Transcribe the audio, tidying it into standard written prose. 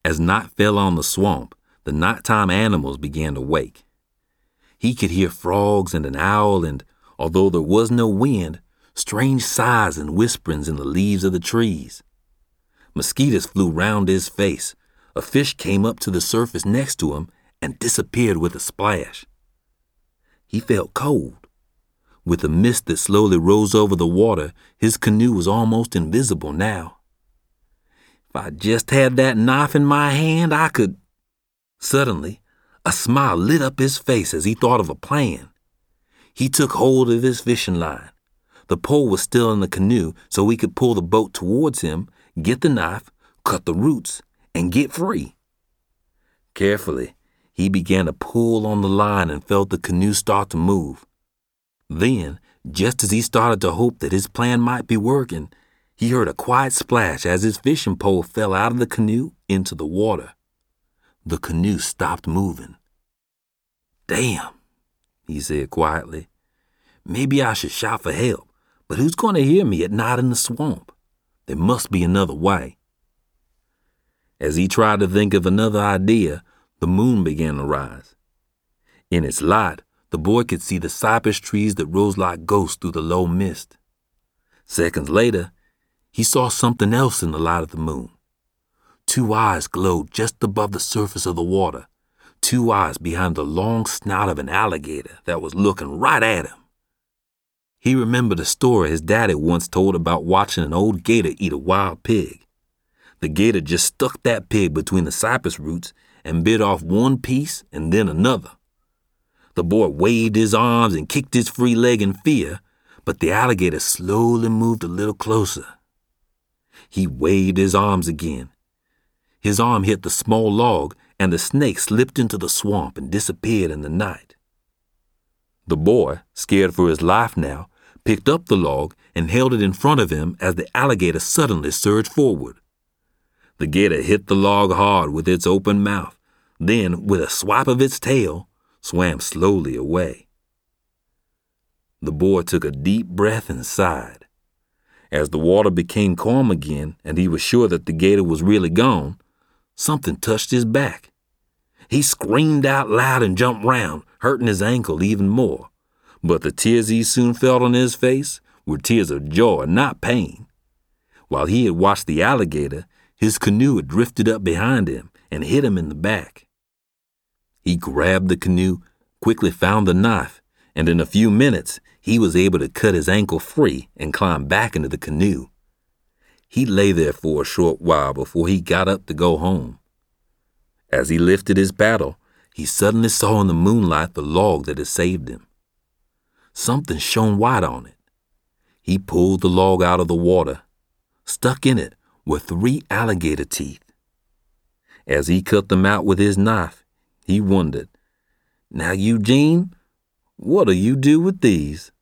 As night fell on the swamp, the nighttime animals began to wake. He could hear frogs and an owl and, although there was no wind, strange sighs and whisperings in the leaves of the trees. Mosquitoes flew round his face. A fish came up to the surface next to him and disappeared with a splash. He felt cold. With the mist that slowly rose over the water, his canoe was almost invisible now. If I just had that knife in my hand, I could... Suddenly, a smile lit up his face as he thought of a plan. He took hold of his fishing line. The pole was still in the canoe, so he could pull the boat towards him, get the knife, cut the roots, and get free. Carefully, he began to pull on the line and felt the canoe start to move. Then, just as he started to hope that his plan might be working, he heard a quiet splash as his fishing pole fell out of the canoe into the water. The canoe stopped moving. "Damn," he said quietly. "Maybe I should shout for help, but who's going to hear me at night in the swamp? There must be another way." As he tried to think of another idea, the moon began to rise. In its light, the boy could see the cypress trees that rose like ghosts through the low mist. Seconds later, he saw something else in the light of the moon. 2 eyes glowed just above the surface of the water, 2 eyes behind the long snout of an alligator that was looking right at him. He remembered a story his daddy once told about watching an old gator eat a wild pig. The gator just stuck that pig between the cypress roots and bit off one piece and then another. The boy waved his arms and kicked his free leg in fear, but the alligator slowly moved a little closer. He waved his arms again. His arm hit the small log, and the snake slipped into the swamp and disappeared in the night. The boy, scared for his life now, picked up the log and held it in front of him as the alligator suddenly surged forward. The gator hit the log hard with its open mouth, then, with a swipe of its tail, swam slowly away. The boy took a deep breath and sighed. As the water became calm again and he was sure that the gator was really gone, something touched his back. He screamed out loud and jumped round, hurting his ankle even more. But the tears he soon felt on his face were tears of joy, not pain. While he had watched the alligator, his canoe had drifted up behind him and hit him in the back. He grabbed the canoe, quickly found the knife, and in a few minutes he was able to cut his ankle free and climb back into the canoe. He lay there for a short while before he got up to go home. As he lifted his paddle, he suddenly saw in the moonlight the log that had saved him. Something shone white on it. He pulled the log out of the water. Stuck in it were 3 alligator teeth. As he cut them out with his knife, he wondered, "Now, Eugene, what'll you do with these?"